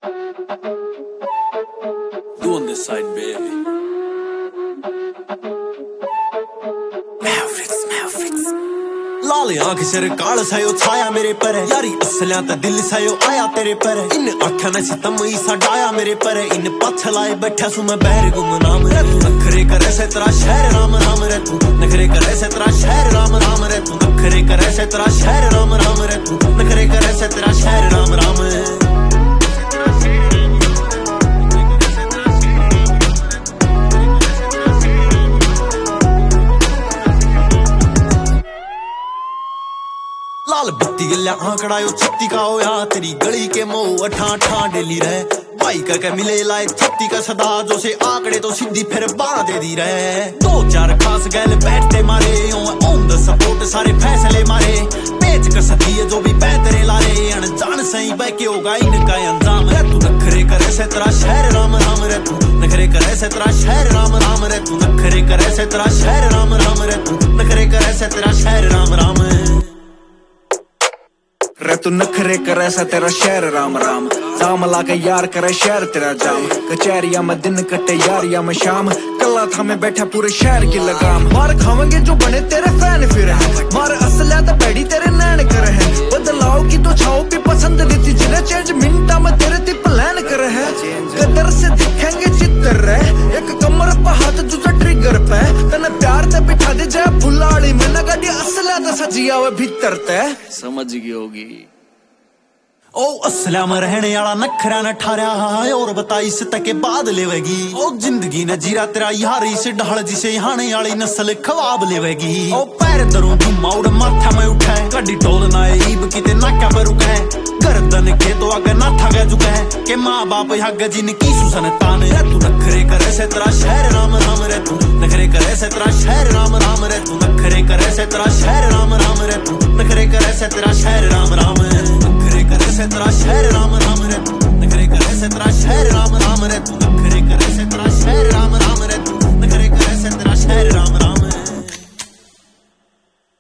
You on this side, baby. लाल आंख सिर काल सायो छाया मेरे पर यारी असलिया तो दिल सायो आया तेरे पर इन आखा न सितम ईसा डाया मेरे पर इन पाछ लाए बैठा सु मैं बहर गुमनाम रे तू नखरे करे से तेरा शहर राम राम रे तू नखरे करे से तेरा शहर राम राम रे तू नखरे करे से तेरा शहर राम राम रे तू नखरे करे से तेरा शहर राम राम लाल बत्ती गल्या आंकड़ायो छत्ती का होया तेरी गली के मोह अठा ठा डेली रहे भाई करके मिले लाए छत्ती का सदा जो से आंकड़े तो सीधी फिर बाढ़ दे दी रहे दो चार खास गैल बैठते मारे ऑन द सपोर्ट सारे फैसले मारे पेच कसती है जो भी पैतरे लारे अनजान सही बह के होगा इनका अंजाम रे तू नखरे करे से तेरा शहर राम राम रे तू नखरे करे से तेरा शहर राम राम रे तू नखरे करे से तेरा शहर राम राम रे तू नखरे करे से तेरा शहर राम राम रे तू नखरे करे सा तेरा शहर राम राम जाम लाके यार करे शहर तेरा जाम कचहरिया में दिन कटे यारिया में शाम कला था मैं बैठा पूरे शहर की लगाम मार खावेंगे जो बने तेरे फैन फिर है मार असलिया तो पैड़ी तेरे नैन कर है बदलाव की तो छाओ भी पसंद देती जिन्हें चेंज मिनटा में तेरे ती प्लान कर है कदर से दिखेंगे चित्र रे एक कमर पर हाथ दूसरा ट्रिगर पे तने प्यार ते बिठा दे जाए फुलाड़ी में ना गाड़ी असलिया तो सजिया हुए भीतर ते समझ गई होगी ओ असला में रहने वाला नखरा न ठारा और बता इस तक के बाद लेवेगी ओ जिंदगी न जीरा तेरा यार इस ढाल जिसे हाने वाली नस्ल खवाब लेवेगी ओ पैर दरों घुमा उड़ माथा में उठाए गड्डी टोल ना ईब किते नाका पर रुके गर्दन के तो अगर नाथा गया चुका है के माँ बाप हग जिनकी सुसन तान रे तू नखरे करे से तेरा शहर राम राम रे तू नखरे करे से तेरा शहर राम राम रे तू नखरे करे से तेरा शहर राम राम रे तू नखरे करे से तेरा शहर राम राम नखरे करे से तेरा शहर राम राम रे तू नखरे करे से तेरा शहर राम राम रे तू नखरे